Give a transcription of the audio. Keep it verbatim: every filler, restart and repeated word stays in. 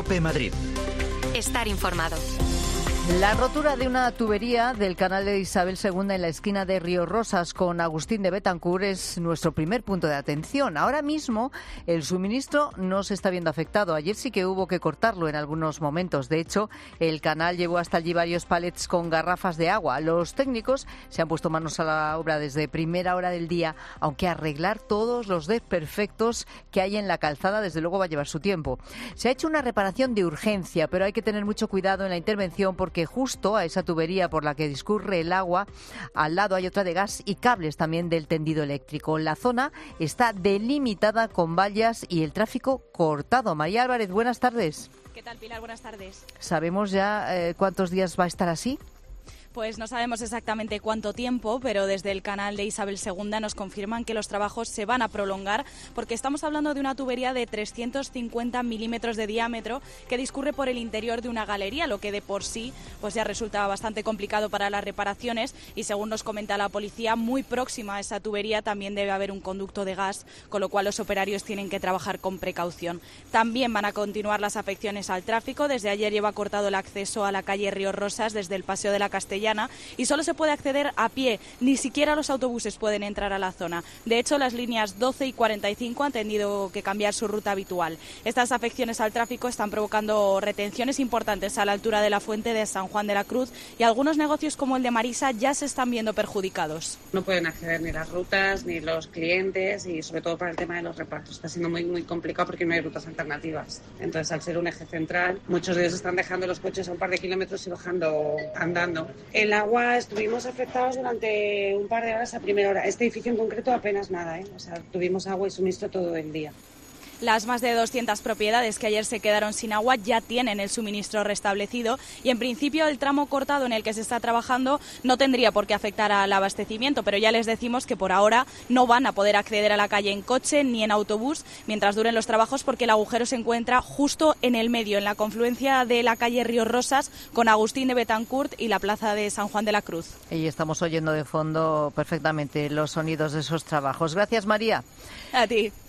COPE Madrid. Estar informado. La rotura de una tubería del canal de Isabel segunda en la esquina de Río Rosas con Agustín de Betancourt es nuestro primer punto de atención. Ahora mismo el suministro no se está viendo afectado. Ayer sí que hubo que cortarlo en algunos momentos. De hecho, el canal llevó hasta allí varios palets con garrafas de agua. Los técnicos se han puesto manos a la obra desde primera hora del día, aunque arreglar todos los desperfectos que hay en la calzada desde luego va a llevar su tiempo. Se ha hecho una reparación de urgencia, pero hay que tener mucho cuidado en la intervención porque que justo a esa tubería por la que discurre el agua, al lado hay otra de gas y cables también del tendido eléctrico. La zona está delimitada con vallas y el tráfico cortado. María Álvarez, buenas tardes. ¿Qué tal, Pilar? Buenas tardes. ¿Sabemos ya eh, cuántos días va a estar así? Pues no sabemos exactamente cuánto tiempo, pero desde el canal de Isabel segunda nos confirman que los trabajos se van a prolongar porque estamos hablando de una tubería de trescientos cincuenta milímetros de diámetro que discurre por el interior de una galería, lo que de por sí pues ya resulta bastante complicado para las reparaciones y según nos comenta la policía, muy próxima a esa tubería también debe haber un conducto de gas, con lo cual los operarios tienen que trabajar con precaución. También van a continuar las afecciones al tráfico. Desde ayer lleva cortado el acceso a la calle Río Rosas desde el Paseo de la Castellana y solo se puede acceder a pie, ni siquiera los autobuses pueden entrar a la zona. De hecho, las líneas doce y cuarenta y cinco han tenido que cambiar su ruta habitual. Estas afecciones al tráfico están provocando retenciones importantes a la altura de la fuente de San Juan de la Cruz y algunos negocios como el de Marisa ya se están viendo perjudicados. No pueden acceder ni las rutas ni los clientes y sobre todo para el tema de los repartos. Está siendo muy, muy complicado porque no hay rutas alternativas. Entonces, al ser un eje central, muchos de ellos están dejando los coches a un par de kilómetros y bajando andando. El agua estuvimos afectados durante un par de horas a primera hora. Este edificio en concreto apenas nada, ¿eh? O sea, tuvimos agua y suministro todo el día. Las más de doscientas propiedades que ayer se quedaron sin agua ya tienen el suministro restablecido y en principio el tramo cortado en el que se está trabajando no tendría por qué afectar al abastecimiento, pero ya les decimos que por ahora no van a poder acceder a la calle en coche ni en autobús mientras duren los trabajos porque el agujero se encuentra justo en el medio, en la confluencia de la calle Río Rosas con Agustín de Betancourt y la plaza de San Juan de la Cruz. Y estamos oyendo de fondo perfectamente los sonidos de esos trabajos. Gracias, María. A ti.